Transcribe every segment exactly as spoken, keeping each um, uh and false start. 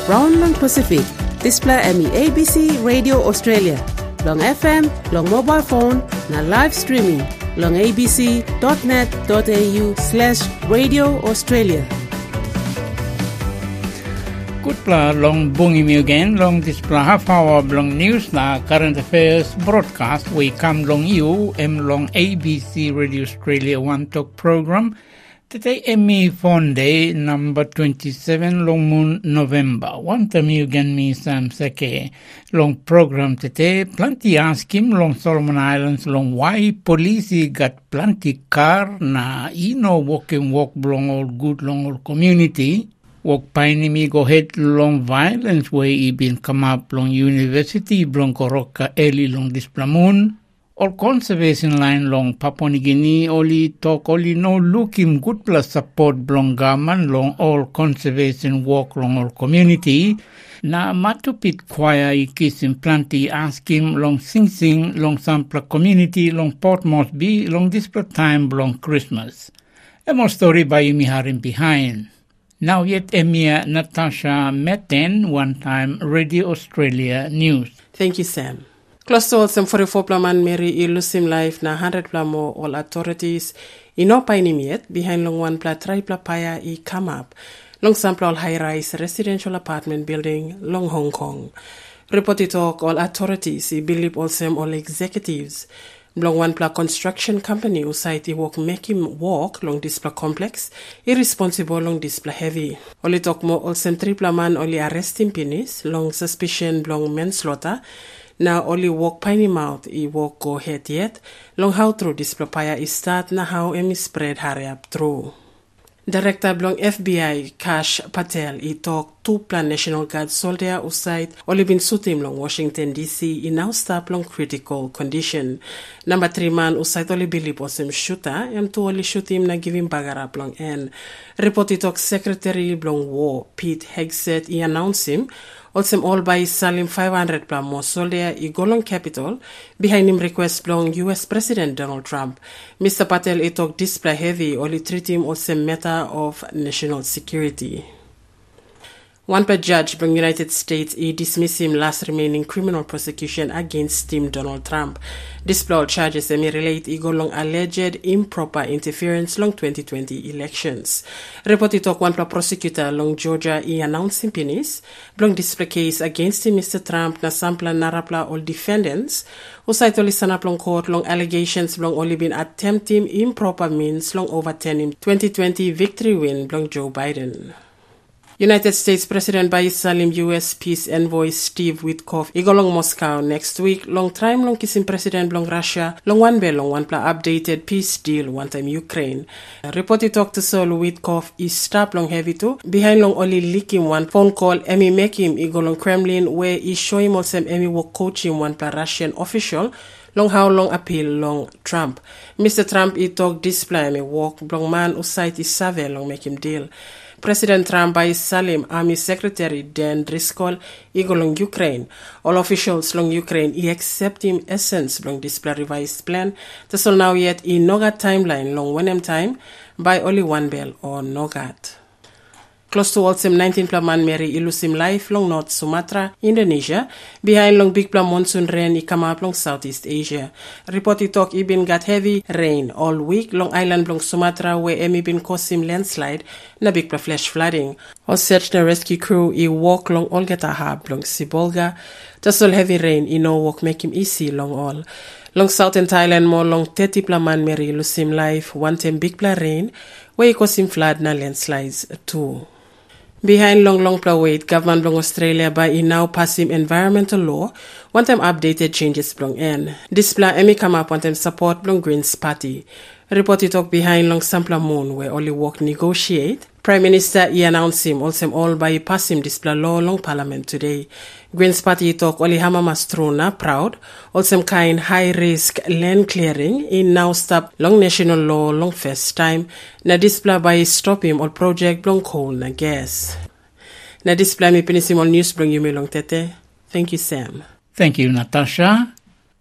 Brown long Pacific. Display emi A B C Radio Australia. Long F M, long mobile phone, na live streaming. Long abc.net.au slash Radio Australia. Good pla long bungi mi again, long this pla half hour long news na current affairs broadcast. We come long you, em long A B C Radio Australia One Talk program. Today Emmy Fonday number twenty-seven long moon November. One time you again me Sam Seke long program today. Plenty ask him long Solomon Islands long why police got plenty car na you know walking walk long all good long all community. Walk paini mi go head long violence way he been come up long university long Koroka early long this plamoon. All conservation line long Papua New Guinea only talk only no looking good plus support long government long all conservation work long all community. Na matupit choir ikisim planti ask him long sing sing long sampla community long Port Moresby long this time long Christmas. A more story by Yumi Harim behind. Now yet Emia Natasha Metten, one time Radio Australia News. Thank you, Sam. Close to all some forty-four plaman Mary Ilusim life na one hundred plamo all authorities ino painim yet behind long one pla try pla paya I come up long sample all high-rise residential apartment building long Hong Kong. Reported talk all authorities I believe all some all executives long one pla construction company who site I walk make him walk long this pla complex irresponsible long this pla heavy. Only talk more all some three pla man only arresting penis long suspicion long manslaughter. Now only walk piney mouth I walk go head yet. Long how through this papaya is start na how emi spread hurry up through. Director Blong F B I Kash Patel I talk two plan National Guard soldier who site only been suiting long Washington D C I now stop long critical condition. Number three man who site only believe was him shooter am to only shoot him na give him bagger up long end. Reported talk Secretary Blong War Pete Hegseth I announce him. Also all by Salim five hundred plan more soldier I go long capital behind him request long U S President Donald Trump. Mister Patel I talk display heavy only treat him also matter of national security. One per judge from United States I dismiss him last remaining criminal prosecution against Team Donald Trump. Display all charges semi relate I go long alleged improper interference long twenty twenty elections. Reported talk one per prosecutor long Georgia I announcing penis long display case against him Mister Trump na sampla narapla all defendants who cite only sanap long court long allegations long only been attempting improper means long overturning twenty twenty victory win long Joe Biden. United States President Bayis Salim U S Peace Envoy Steve Witkoff I go long Moscow next week long time long kissing President long Russia long one bell long one pla updated peace deal one time Ukraine. Reported talk to Saul Witkoff is stop long heavy too behind long only leaking one phone call Emmy make him I go long Kremlin where he show him also Emmy work coaching one pla Russian official long how long appeal long Trump. Mister Trump I talk display me walk long man who site is save long make him deal. President Trump by Salim Army Secretary Dan Driscoll Eagle long Ukraine. All officials long Ukraine I accept him essence long display revised plan. That's all now yet in Nogat timeline long when time by only one bell or Nogat. Close to Walsem nineteen plaman Mary Ilusim life long North Sumatra, Indonesia, behind long big plam monsoon rain I come up long Southeast Asia. Reported talk I been got heavy rain all week long island long Sumatra where Emi been causing landslide na big pla flash flooding. All search and rescue crew I walk long all get a hub long Sibolga. Just all heavy rain I no walk make him easy long all. Long southern Thailand more long thirty plaman Mary Ilusim life one time big pla rain where I causing flood na landslides too. Behind long long pla wait, government long Australia by in now passing environmental law, one time updated changes long end. This pla emi come up one time support long Greens party. Reported talk behind long sampler moon where only work negotiate. Prime Minister I announced him also all by passing this pla law long parliament today. Greens party talk only hama mastrona proud. Also kind high risk land clearing in now stop long national law long first time. Na display by stop him all project long coal na gas. Na display me pinisim all news bring you me long tete. Thank you, Sam. Thank you, Natasha.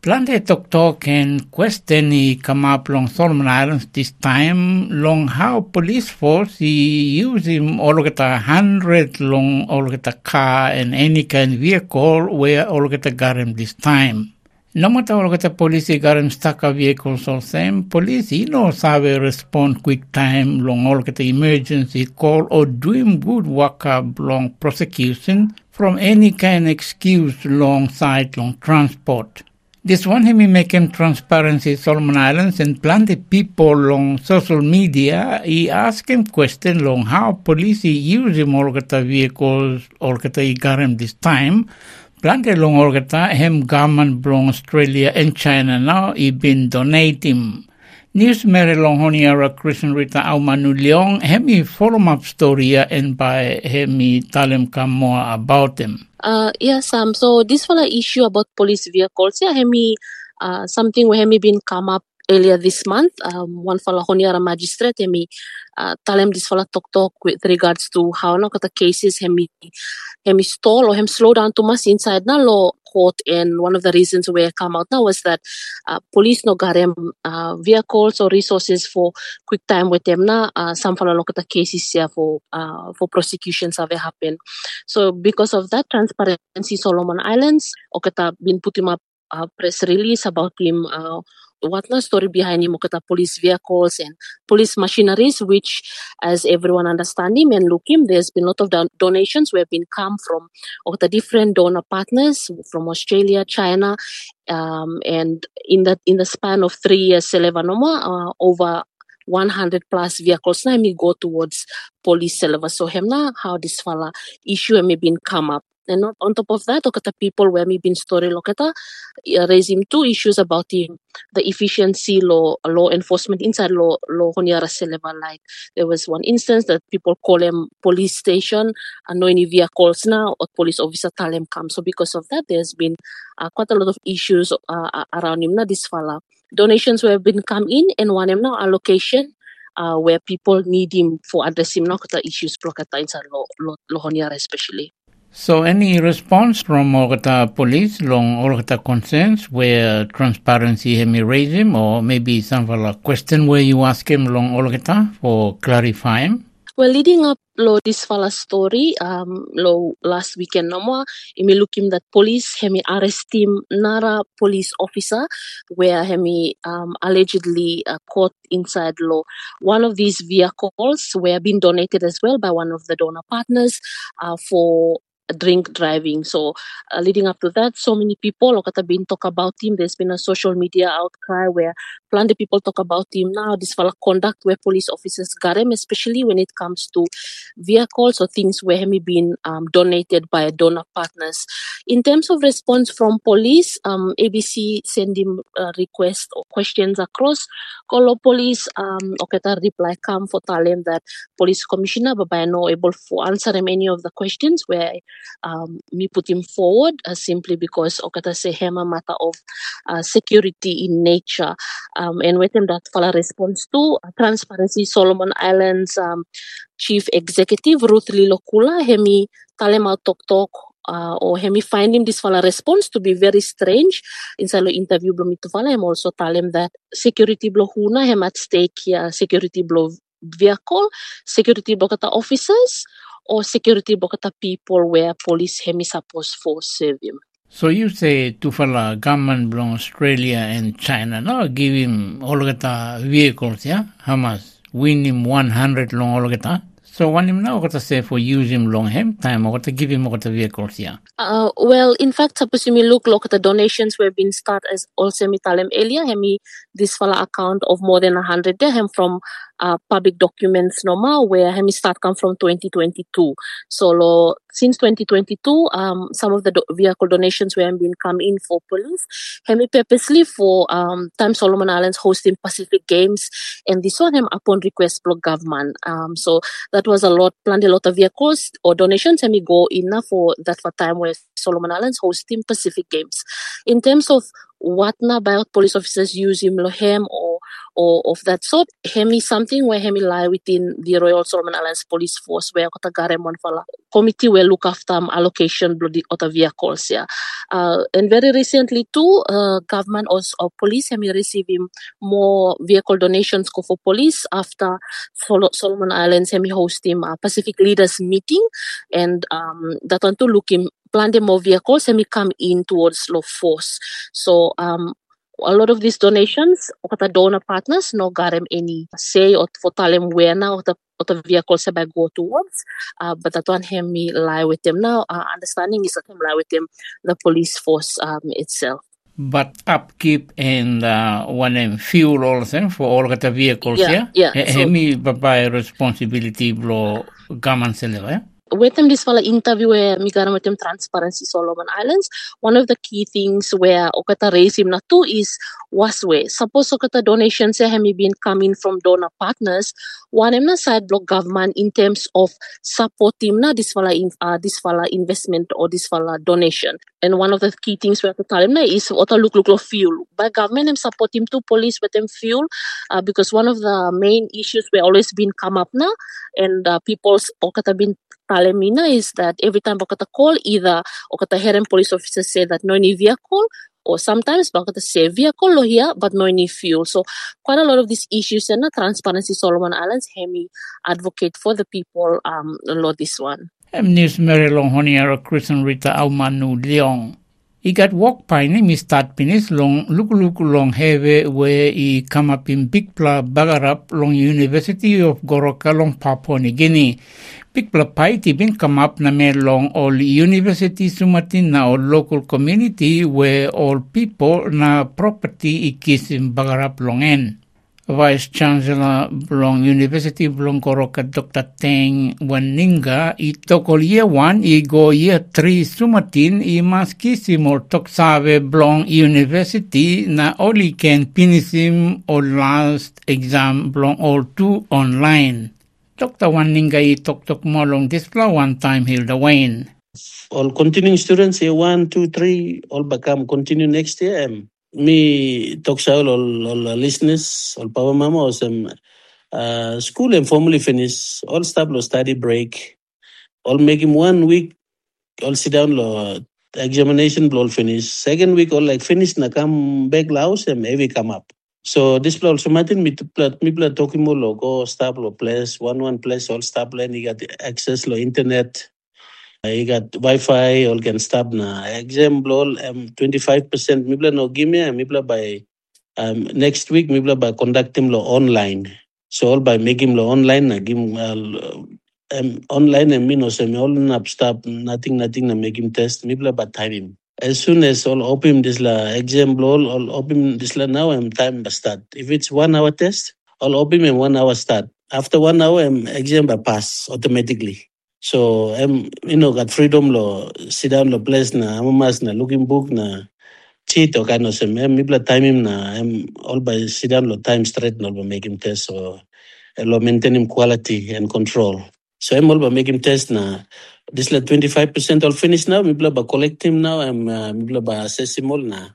Plenty talk talk and question he come up long Solomon Islands this time long how police force he use him all get a hundred long all get a car and any kind of vehicle where all get a got him this time. No matter all get a police got him stuck a vehicles or same police he knows how to respond quick time long all get the emergency call or do him good work up long prosecution from any kind of excuse long side long transport. This one him making transparency Solomon Islands and plenty people on social media he ask him question long how police use him all get vehicles all get he got him this time. Plenty long all get him government from Australia and China now he been donating. News Mary long honiara Christian Rita Aumanu Leong hemi follow up story and by hemi tell him come more about them. Uh, yes, um, so this one issue about police vehicles, yeah, hemi, uh, something where hemi been come up earlier this month. Um, one fala honiara magistrate hemi, uh, tell him this fala talk talk with regards to how no kata cases hemi, hemi stall or hem slow down too much inside na law court, and one of the reasons where come out now was that uh, police no got him uh, vehicles or resources for quick time with them na uh, some fala lo kata cases yeah for uh, for prosecutions have happened. So because of that, Transparency Solomon Islands o kata been put him up a press release about him uh, what the story behind him o kata police vehicles and police machineries, which as everyone understand him and look him, there's been a lot of don- donations where have been come from o kata different donor partners from Australia, China, um, and in the in the span of three years, uh, over one hundred plus vehicles na may go towards police silver. So him na how this fala issue may been come up. And not on top of that, okata people where me been story lokata uh, raise him two issues about him, the efficiency law law enforcement inside law law honiara silver. Like there was one instance that people call him police station and no any vehicles now or police officer tell him come. So because of that, there's been uh, quite a lot of issues uh, around him na this fala. Donations have been come in and one him now allocation uh, where people need him for addressing now kata issues plokata inside law law law honiara especially. So any response from Orgata police long Orgata concerns where transparency hemi raise him or maybe some of a question where you ask him long Orgata for clarifying? Well, leading up lo this fala story, um, lo last weekend no more, imi look him that police hemi arrest him nara police officer where hemi um allegedly uh, caught inside lo one of these vehicles were being donated as well by one of the donor partners uh, for drink driving. So uh, leading up to that, so many people okata been talk about him. There's been a social media outcry where plenty of people talk about him now. This fala conduct where police officers got him, especially when it comes to vehicles or things where him been um, donated by donor partners. In terms of response from police, um, A B C send him a request or questions across. Call police um okata reply come for tell him that police commissioner but by no able for answer him any of the questions where um me put him forward uh, simply because okata say him a matter of uh, security in nature. Um, and with him that fala response to uh, Transparency Solomon Islands um, Chief Executive Ruth Lilokula hemi tell him out talk talk uh, or hemi find him this fala response to be very strange. Inside the interview blom ito fala him also tell him that security blow huna hem at stake here, security blow vehicle, security blow kata officers or security blow kata people where police hemi supposed for serve him. So you say to fala government from Australia and China no give him all the vehicles, yeah? How much? Win him one hundred long all the. So one him now got to say for use him long him time or got to give him all the vehicles, yeah. Uh, well, in fact, suppose me look look at the donations were being started as also me tell him earlier. Hemi this fala account of more than a hundred there him from uh, public documents normal where hemi start come from twenty twenty-two. So lo, since twenty twenty-two, um, some of the do- vehicle donations were being come in for police. Hemi purposely for um, time Solomon Islands hosting Pacific Games, and this one him upon request for government. Um, so that was a lot, planned a lot of vehicles or donations. Hemi go in for that for time where Solomon Islands hosting Pacific Games. In terms of what na about police officers use him lohem or or of that sort, hemi something where hemi lie within the Royal Solomon Islands Police Force where kota garem one fala committee will look after um, allocation of the other vehicles. Yeah, uh, and very recently too, uh, government also or police have been receiving more vehicle donations go for police after Sol- Solomon Islands have been hosting a Pacific Leaders meeting, and um, that one to look in plan the more vehicles and we come in towards low force. So um. A lot of these donations, the donor partners, no got them any say or for tell them where now the or the vehicles have go towards. Uh, but that one have me lie with them now. Uh, understanding is that him lie with them the police force um, itself. But upkeep and uh, one and fuel also for all the vehicles, Yeah, yeah. yeah. Have me by responsibility blow government seller, yeah. With them this fala interview where mi with them Transparency Solomon Islands, one of the key things where okata raise him na too is was way. Suppose okata donations have been coming from donor partners, one em na side block government in terms of support him na this fala in uh, this fala investment or this fala donation. And one of the key things we have to tell him na is ota look look look fuel. By government em support him to police with them fuel uh, because one of the main issues we always been come up na and uh, people's okata been Talemina is that every time bakata call, either okata hearing police officers say that no any vehicle, or sometimes bakata say vehicle lo here, but no any fuel. So quite a lot of these issues and Transparency Solomon Islands Hemi advocate for the people um lo this one. Em news Mary Long Honiara Christian Rita Aumanu Leong. I got walk by ni mi start pinis long look look long heavy where I come up in Big Pla Bagarap long University of Goroka long Papua New Guinea. Big Pla Pai ti bin come up na me long all university sumatin na all local community where all people na property ikis in Bagarap long en. Vice Chancellor Blong University Blong Goroka Doctor Teng Waninga I tokol year one I go year three sumatin I maskisimol toksawe Blong University na oli ken pinisim o last exam Blong all two online. Doctor Waninga I tok tok mo long display one time Hilda Wayne. All continuing students year one, two, three all become continue next year. Um, Me talk to all, all, all listeners, all Papa Mama, or some uh, school and formally finish, all stop lo study break, all make him one week, all sit down lo examination all finish. Second week all like finish na come back house and maybe come up. So this place also Martin me me play talking more lo go stop lo place one one place all stop land you got access lo internet. You got Wi-Fi, all can stop na. Example, um, twenty-five percent mibla no give me, mibla by um, next week, mibla by conducting lo online. So all by making lo online, na give uh, um, online and me no say me all na stop, nothing, nothing na make him test, mibla by time him. As soon as all open this la example, all, all open this la now, I'm time by start. If it's one hour test, all open and one hour start. After one hour, I'm exam by pass automatically. So I'm, you know, got freedom lo sit down lo place na amamas na looking book na cheat or kind of some. I'm mibla time him na I'm all by sit down lo time straight no by make him test so lo maintain him quality and control. So I'm all by make him test na this like twenty-five percent all finished now. Mibla by collect him now. I'm uh, mibla by assess him all na.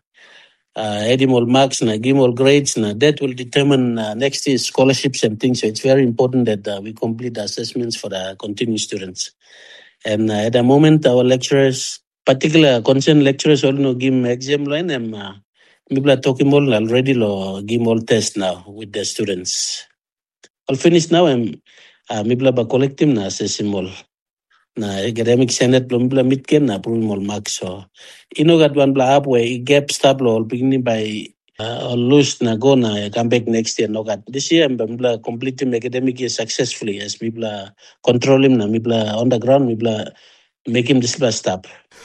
Uh, add him all marks na give him all grades na that will determine uh, next year's scholarships and things. So it's very important that uh, we complete the assessments for the continuing students. And uh, at the moment, our lecturers, particular concerned lecturers, all know give exam line and uh, people are talking all already lo give all test now with the students. All finished now and uh, people are collecting na assess him all. Na academic senate belum belum mitken na approve all marks so ino got one bla up where gap stop lo beginning by uh, lose na go na come back next year no got this year I'm bla completing academic year successfully as me bla control him na me bla on the ground me bla make him this bla stop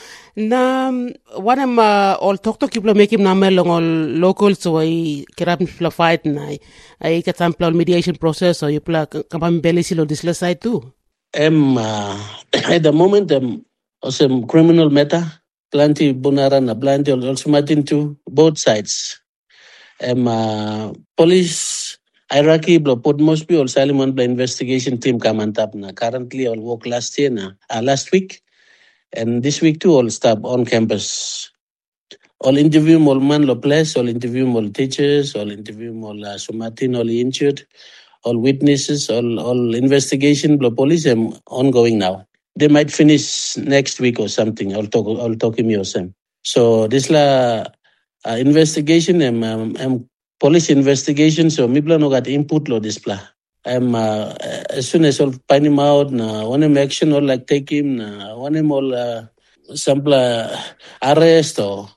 na one am uh, all talk to people make him na melong all local so I kerap pla fight na I katam pla mediation process so you pla kapam belisi lo this side too. Um, uh, at the moment, um, also criminal matter, plenty bunara na plenty also Martin too, both sides. Um, uh, police hierarchy blo put must be all Salomon blo investigation team come on top na. Currently, all work last year na, uh, last week, and this week too all stop on campus. All interview all man lo place, all interview all teachers, all interview all uh, so Martin all injured. All witnesses, all all investigation, the police are ongoing now. they might finish next week or something. I'll talk. I'll talk him yourself. So this la uh, investigation and um, um, police investigation. So me no got input lo this pla. I'm uh, as soon as I'll find him out. Na one him action or like take him. Na one him all uh, sample uh, arrest or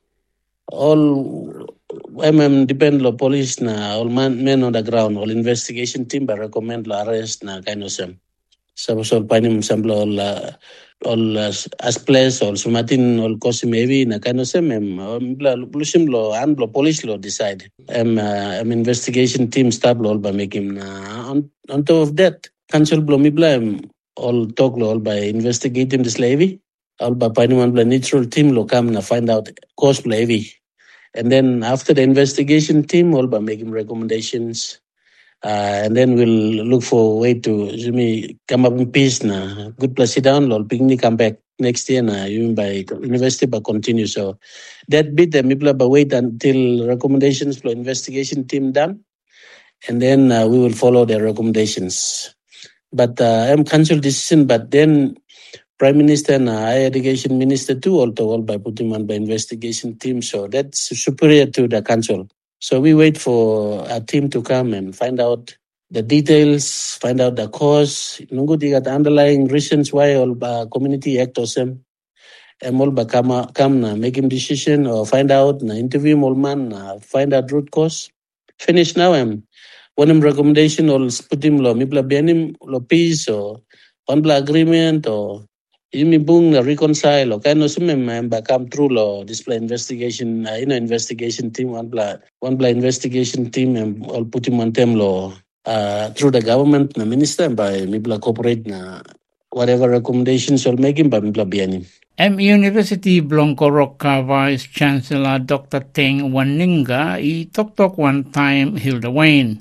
all. M M depend lo police na all man men on the ground. All investigation team by recommend lo arrest na kind of some. So so find him sample all. Uh, all as, as place or sumatin all cost maybe na kind of same um blushim lo and lo police lo decide um uh, um investigation team start all by making uh, on on top of that council blow me blame all talk lo all by investigating this levy all by finding one neutral team lo come na find out cost levy and then after the investigation team all by making recommendations. Uh, and then we'll look for a way to me come up in peace na good place sit down lol picnic come back next year na even by university but continue so that bit the people but wait until recommendations for investigation team done and then uh, we will follow their recommendations but uh, I'm council decision but then prime minister and uh, higher education minister too also all by putting on by investigation team so that's superior to the council. So we wait for a team to come and find out the details, find out the cause. Nungu got the underlying reasons why all uh, community act or some. And all come come na make him decision or find out na interview all man na find out root cause. Finish now and one him recommendation or put him lo mibla bianim lo peace or one bla agreement or Yumi bung na reconcile or kind of some member come through law display investigation uh, you know investigation team one bla one bla investigation team and all put him on them law uh, through the government na minister by mibla corporate na whatever recommendations or making by mibla bianim. M University Blongkoroka Vice Chancellor Doctor Teng Waninga I talk talk one time Hilda Wayne.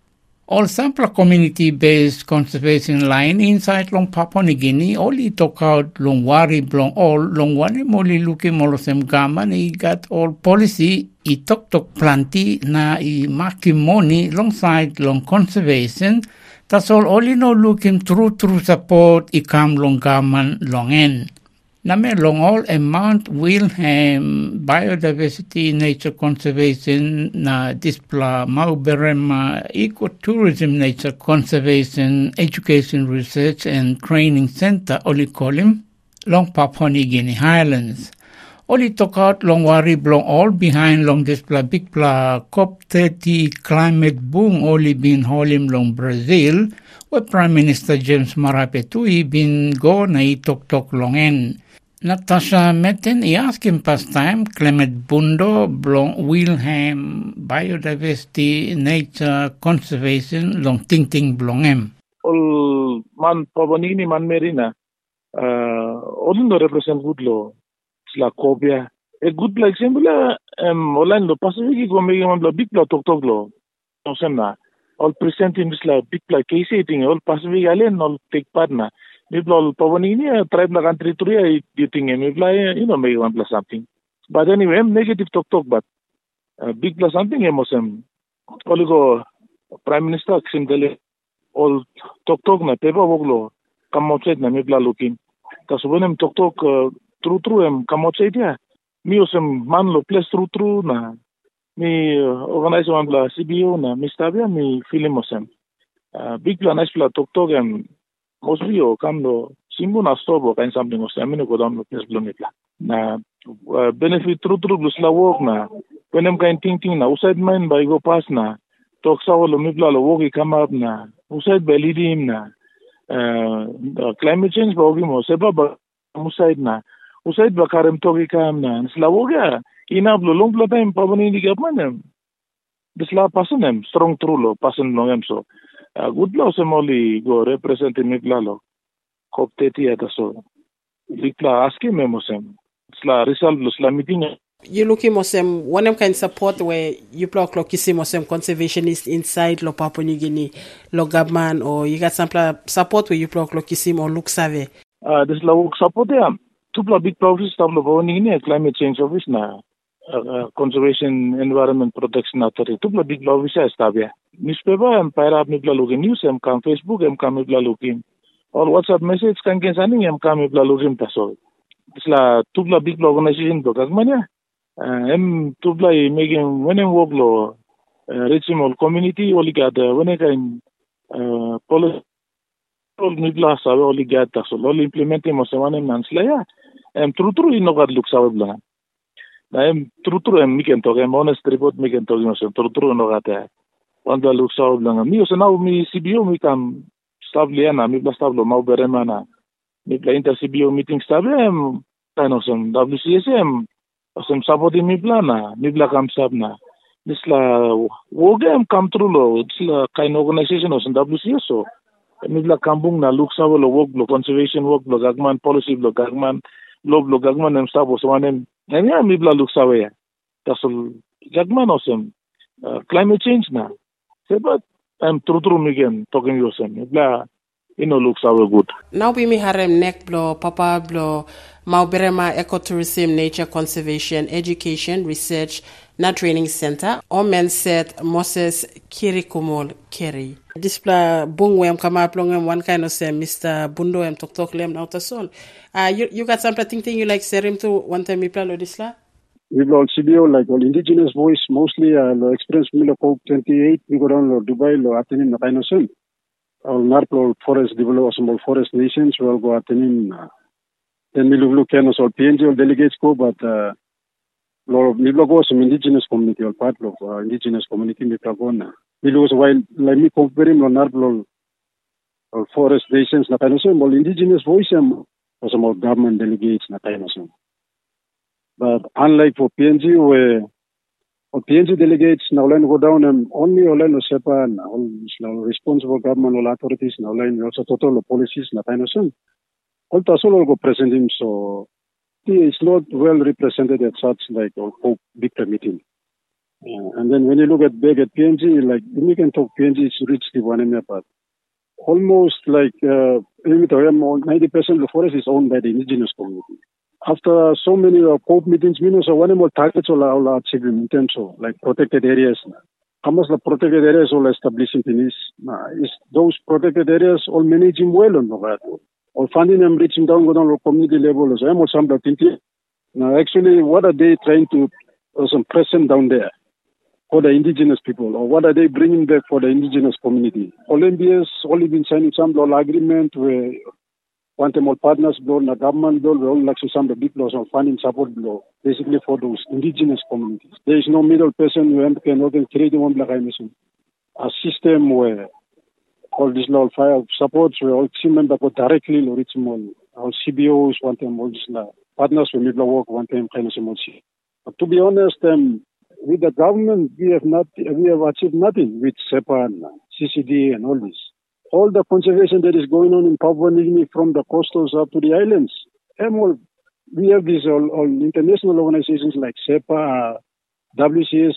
All sample community-based conservation line inside long Papua New Guinea only talk out long wari blong all long wari moli luki molosem gaman I got all policy I talk talk planti na I maki money long side long conservation that's all only no looking through through support I come long gaman long end. Name long all a Mount Wilhelm Biodiversity Nature Conservation na displa Mauberema Ecotourism Nature Conservation Education Research and Training Center oli kolim long Papua New Guinea Highlands. Oli talk out long wari blong all behind long displa big pla COP thirty climate boom oli been holim long Brazil where Prime Minister James Marape Tui been go na I talk talk long en. Natasha Metten, I asked him past time, Clement Bundo, Blong Wilhelm, Biodiversity, Nature, Conservation, Long Ting Ting Blongem. All man Pavanini, man Merina, uh, all no represent good law, Sla Cobia. A good like symbol, um, Orlando Pacific, go make one big law, talk talk law. No, Semna. All presenting this like big like case eating, all Pacific Island, all take partner. People Pavanini, tribe la country three, you think you know, make one plus something. But anyway, negative talk talk, but uh, big plus something, Emosem. All go Prime Minister Ximdele, all talk talk na paper woglo, come outside na mibla looking. Because when I'm talk talk true true, em come outside ya. Me osem man lo place true true na. Me organize one bla C B O na, me stabia me film osem. Big plan nice bla talk talk em. Mostly o kamlo simbo na stobo kain something o samino go down no place blomitla na benefit true true blusla work na penem kain ting ting na uside mine by go pass na talk sa lo mibla lo work come up na uside belidim na uh, climate change bogi mo seba ba uside na uside ba karem togi kam na sla woga ina blo long blo time pabani ni gapmanem bisla pasenem strong true lo pasen longem so Uh, good law semoli go represent me plalo COP thirty at so likla aski memosem sla result sla meeting you looking mosem one kind support where you block lokisi mosem conservationist inside lo Papua New Guinea lo government or you got some support where you block lokisi or look save uh this la work support ya two big projects tam lo Papua New Guinea climate change office na Uh, conservation environment protection authority tu big law visa estabia newspaper em para mibla login news em kam Facebook em kam mibla login or WhatsApp message kan ken sani em kami bla lugim taso. Isla tubla big organization to kagmanya. Em tubla i making when em work lo regional community oli gada when em kan policy all nibla sabe oli gada taso oli implementing mo semane mansla ya. Em true true inogad luk sabe bla. Na em true true em miken to em honest report miken to mo sem true true inogad. Wanda luk sabe bla. Mi osena mi C B O mi kam Stabliana, mi bla stablo mau beremana. Mi bla inter C B O meeting stablem, kano sem W C S M, sem sabodi mi bla na, mi bla kam sabna. Nisla wogem kam trulo, nisla kain organization os W C S O. Mi bla kambung na luk sabo lo work lo conservation work lo gagman policy lo gagman lo lo gagman em sabo so anem. Enya mi bla luk sabo ya. Tasol gagman osem climate change na. Sebat I'm true true again talking you some. Bla ino looks our good. Now we mi harem nek blo papa blo Mauberema Ecotourism Nature Conservation Education Research na Training Center. Omen said Moses Kirikumol Keri. Displa bungwem kama plongem one kind of say Mister Bundo em tok tok lem na utasol. Uh you you got something thing you like serim to one time mi plalo disla? We will C B O like all indigenous voice mostly uh experience Milo Coke twenty-eight we go down to Dubai lo atenin na kaino sen. All narplo forest develop small forest nations will go atenin uh, then we look can also P N G delegates go but uh lo Milo go some indigenous community or part of uh, indigenous community mi plagona. We lose while like me comparing lo narplo or forest nations na kaino sen all indigenous voice am was about government delegates na kaino sen. But unlike for P N G, where for P N G delegates now line go down and only online no SEPA and all responsible government or authorities now line also total policies na tayo sun. All the solo go present him so he is not well represented at such like or big meeting. Uh, and then when you look at big at P N G, like we can talk P N G is reached the one but almost like uh, ninety percent of the forest is owned by the indigenous community. After so many uh, COPE meetings, we know so one more targets all our achievement in terms of like protected areas. How much the protected areas all establishing in is, uh, is those protected areas all managing well on that. Or funding them reaching down go down to community level as I'm also thinking. Now actually what are they trying to uh, some present down there for the indigenous people or what are they bringing back for the indigenous community? All M B S only been signing some law agreement where one time all partners blow, the government blow, we all like some the big laws on funding support blow, basically for those indigenous communities. There is no middle person who can create one black mission. A system where all these law fire supports where all team members go directly to reach more. All C B Os one time all this law. Partners with middle work one time kind of solution. But to be honest, um, with the government we have not we have achieved nothing with SEPA and C C D and all this. All the conservation that is going on in Papua New Guinea from the coastals up to the islands. And all, we have these all, all international organizations like SEPA, W C S,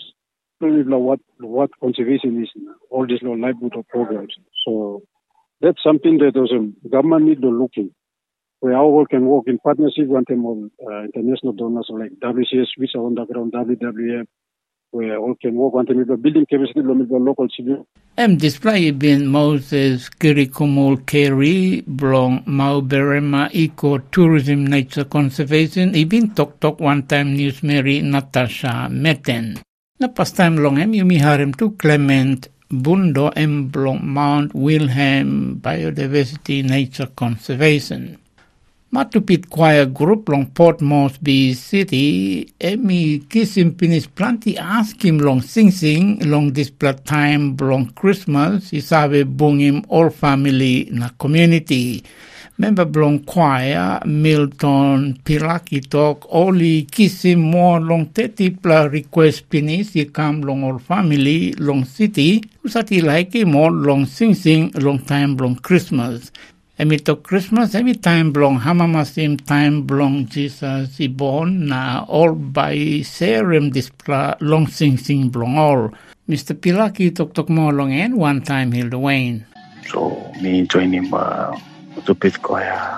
what what conservation is, all these livelihood programs. So that's something that the government need to look in. Where our work can work in partnership with uh, international donors like W C S, which are on the ground, W W F, where all can work on the building capacity of the local civil. Em display bin Moses Kirikumul Keri belong Mauberema Ecotourism Nature Conservation ibin tok tok one time news Mary Natasha Meten. Na pas time long em yumi harem tu Clement Bundo em belong Mount Wilhelm Biodiversity Nature Conservation. Matupit choir group long Port Moresby City, emi kisim pinis planti ask him long sing sing long this plat time long Christmas, isabe bung him all family na community. Member blong choir Milton Pilaki talk only kisim more long thirty pla request pinis he come long all family long city, usati like him more long sing sing long time long Christmas. Emi to Christmas, every time belong Hamamasim, time belong Jesus he born, na all by serum displa long sing sing belong all. Mister Pilaki tok tok more long and one time he'll Wayne. So me join him uh, to pit choir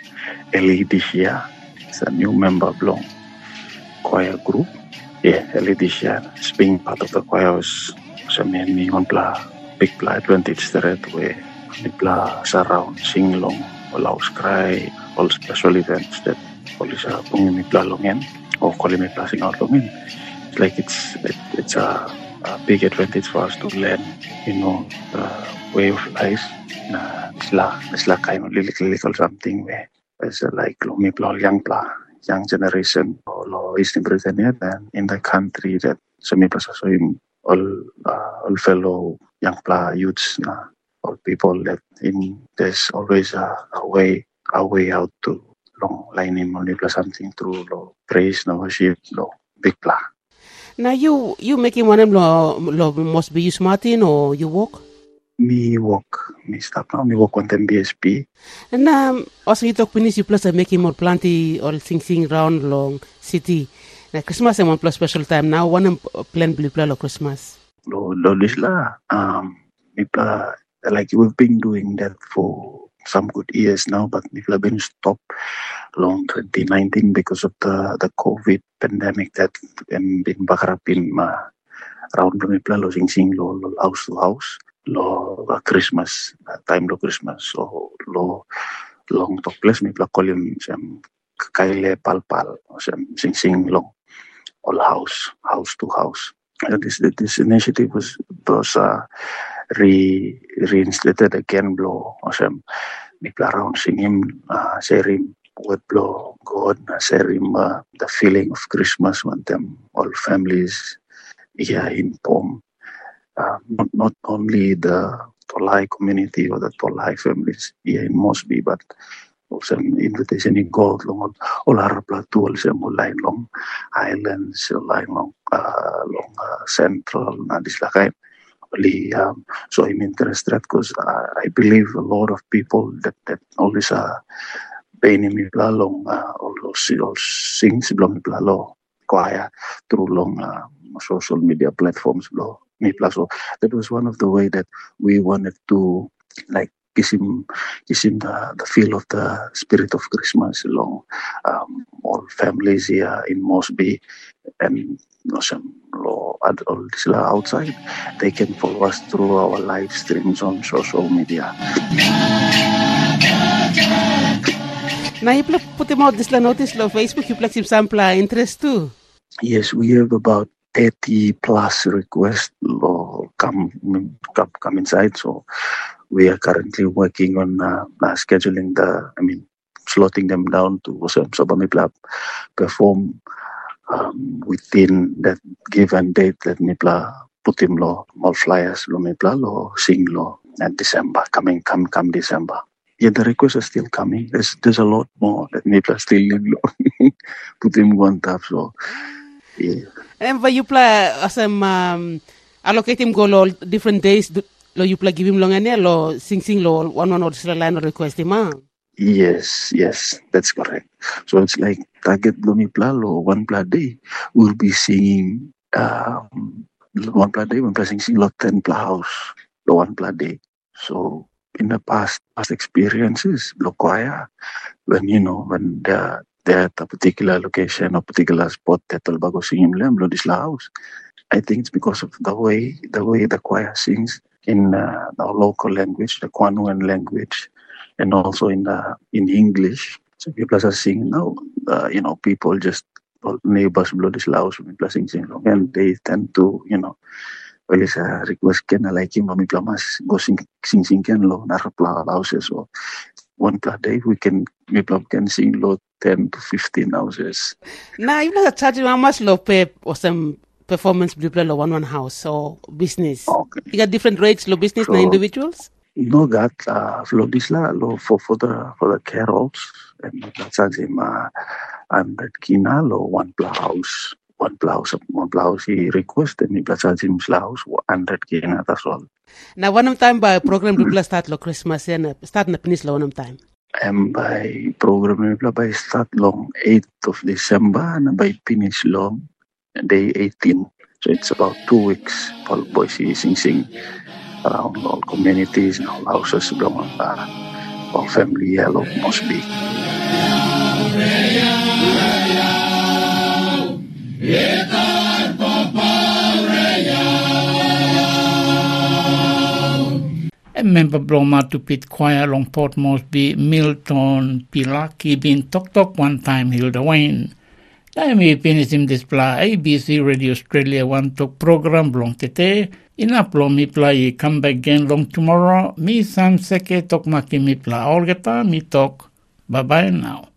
early this year. It's a new member belong choir group. Yeah, early this year. Being part of the choir was so me and me on pla big pla advantage the red way. Nipla surround sing long Laos cry all special events that police are pungin nipla longen or calling nipla sing out longen. It's like it's it, it's a, a big advantage for us to learn, you know, the way of life. Nah, it's la it's like kind of little little something where it's like nipla young pla young generation or lo East Britannia and in the country that semi so all uh, all fellow young pla youths nah, all people that in there's always a, a way a way out to long line in only plus something through lo praise no worship lo big pla. Now you you making one of lo lo must be you smarting or you walk? Me walk, me stop now, me walk on them B S P. And um also you talk finish you plus making more plenty all things sing round long city. Now Christmas and one plus special time now one plan blue plan Christmas. Lo lo this la um me pla like we've been doing that for some good years now, but we've been stopped long twenty nineteen because of the, the COVID pandemic that um, been bakarapin ma around the mipla lo sing sing lo, lo house to house lo uh, Christmas uh, time lo Christmas so lo long talk place mipla kolim sem kaile pal pal sem sing sing long all house house to house. Uh, this this initiative was was uh, re reinstated again blow awesome people around singing uh, sharing word blow God sharing uh, the feeling of Christmas when them all families here in Pom uh, not, not only the Tolai community or the Tolai families here in Mosby but also invitation in God long all our plateau also line long islands line long uh, long uh, central na dislakai really um, so I'm interested because uh, I believe a lot of people that that always uh paying me long uh, all those all things belong lo choir through long uh, social media platforms blow me so that was one of the way that we wanted to like give him, give him the, the feel of the spirit of Christmas along um, all families here in Mosby and some all this outside. They can follow us through our live streams on social media. Now you put them out this notice on Facebook. You play some sample interest too. Yes, we have about thirty plus requests come come come inside. So we are currently working on uh, uh, scheduling the, I mean, slotting them down to so Mipla perform um, within that given date that Mipla put him lo more flyers lo Mipla lo sing lo at December coming come come December. Yeah, the requests are still coming. There's there's a lot more that Mipla still lo put him one tap so yeah. And but you play some um, allocate him go lo different days. Lo you play give him long and lo sing sing lo one one or line or request him. Ah? Yes, yes, that's correct. So it's like target blomi pla lo one pla day we'll be singing um one pla day one pla sing sing lo ten pla house lo one pla day. So in the past past experiences lo choir when you know when they're they're at a particular location or particular spot that will bago singing lem lo this la house. I think it's because of the way the way the choir sings in uh, our local language, the Kwanuan language, and also in the in English. So people are singing now. Uh, you know, people just neighbors blow this loud, people are singing, and they tend to, you know, well, it's a request can I like him, but people must go sing sing sing can lo narapla houses. So one per day we can people can sing lo ten to fifteen houses. Now you know the charge how much lo pay or some performance people lo one one house or business. Okay. You got different rates lo business so, na individuals? No got uh lo this la lo for for the for the carols and that's him uh hundred kina lo one pla house. One blouse, one blouse he requested me plus him house hundred kina that's all. Now one time by program people start lo Christmas and start na finish lo one time. And by program people by start long eighth of December and by finish long day eighteen. So it's about two weeks. All boys sing sing around all communities and all houses belong uh, all family hello must be. A member Bloma to Pit Choir long Port Moresby, Milton Pilaki bin Tok Tok one time Hilda Wayne. Dami pinisim displa A B C Radio Australia one Tok program blong tete. Inaplo mi play come back again long tomorrow. Mi sam seke tok maki mi pla olgeta mi tok. Bye bye now.